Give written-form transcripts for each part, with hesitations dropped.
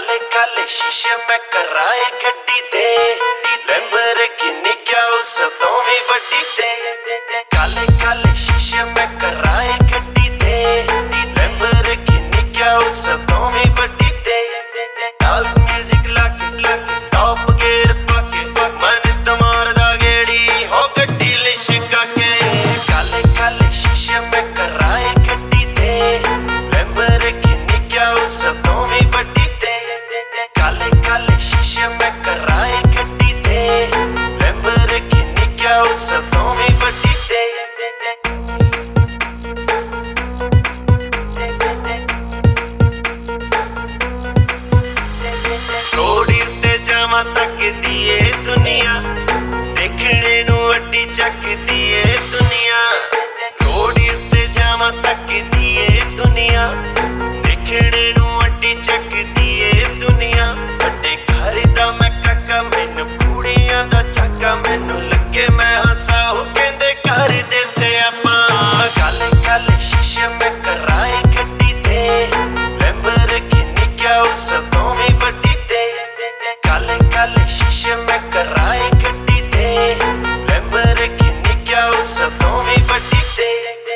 काले काले शीशे में कराए गड्डी दे लैम्बोर्गिनी क्या उस तो भी वड्डी दे काले काले शीशे में कराए गड्डी दे लैम्बोर्गिनी क्या उस तो भी वड्डी दे लाउड म्यूजिक लाके टॉप गियर पाके मन तमार दा गेड़ी हो गड्डी लिशका के काले काले शीशे में कराए गड्डी दे लैम्बोर्गिनी क्या उस तो भी वड्डी दे काले काले शीशे में कराए गड्डी दे लैम्बोर्गिनी क्या उस तो भी वड्डी दे रोड़ी उत्ते जावां तकदी ए दुनिया देखने नू अड्डी चकदी ए दुनिया रोड़ी उत्ते जावां तकदी ए दुनिया देखने नू अड्डी चकदी ए दुनिया वड्डे घर दा मैं काका मैनू कुड़ियां दा चाका मैनू लगे मैं हंसा हो कहंदे घर दे सियापा काले काले शीशे में कराए गड्डी दे लैम्बोर्गिनी क्या उस तो भी वड्डी दे काले काले शीशे में कराए गड्डी दे लैम्बोर्गिनी क्या उस तो भी वड्डी दे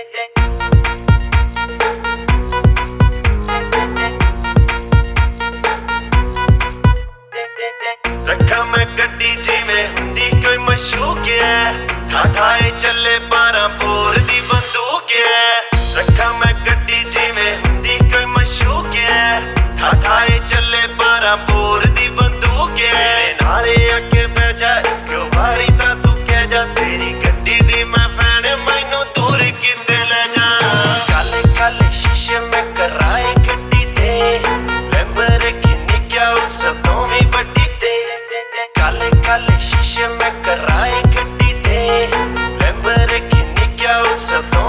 रखा मैं गड्डी जिवें हुंदी कोई मशूक है ठाठाए चले 12 बोर दी बंदूक है रखा मैं गड्डी जिवें हुंदी कोई मशूक है ठाठाए चले 12 बोर दी बंदूक है मेरे नाले आके बह जा एक वारी तां तू कह जा तेरी गड्डी दी मैं फैन मैनू दूर किते ले जा काले काले शीशे में कराए गड्डी दे लैम्बोर्गिनी क्या उस तो भी वड्डी दे काले काले शीशे में कराए गड्डी दे लैम्बोर्गिनी क्या उस तो